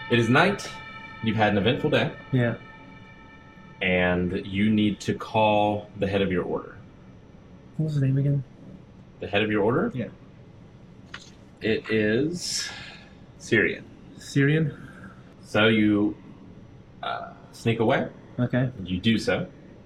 It is night. You've had an eventful day. Yeah. And you need to call the head of your order. What was his name again? The head of your order? Yeah. It is Syrian. Syrian? So you sneak away. Okay. You do so.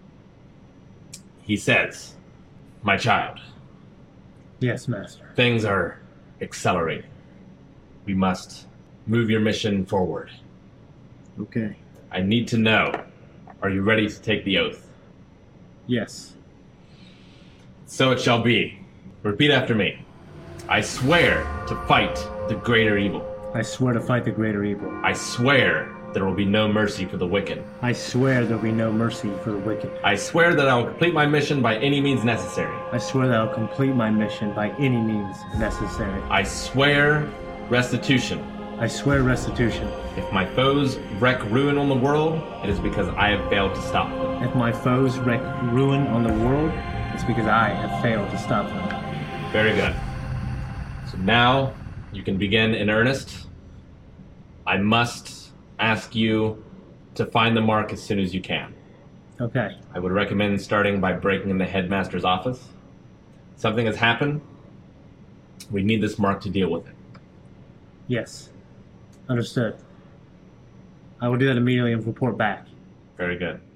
He says, "My child, Yes, master. things are accelerating. We must move your mission forward. Okay. I need to know, are you ready to take the oath?" Yes. "So it shall be. Repeat after me. I swear to fight the greater evil. I swear to fight the greater evil. I swear there will be no mercy for the wicked. I swear there'll be no mercy for the wicked. I swear that I will complete my mission by any means necessary. I swear that I'll complete my mission by any means necessary. I swear restitution. I swear restitution. If my foes wreak ruin on the world, it is because I have failed to stop them." If my foes wreak ruin on the world, it's because I have failed to stop them. Very good. So now you can begin in earnest. I must ask you to find the mark as soon as you can. Okay. I would recommend starting by breaking in the headmaster's office. Something has happened. We need this mark to deal with it. Yes. Understood. I will do that immediately and report back. Very good.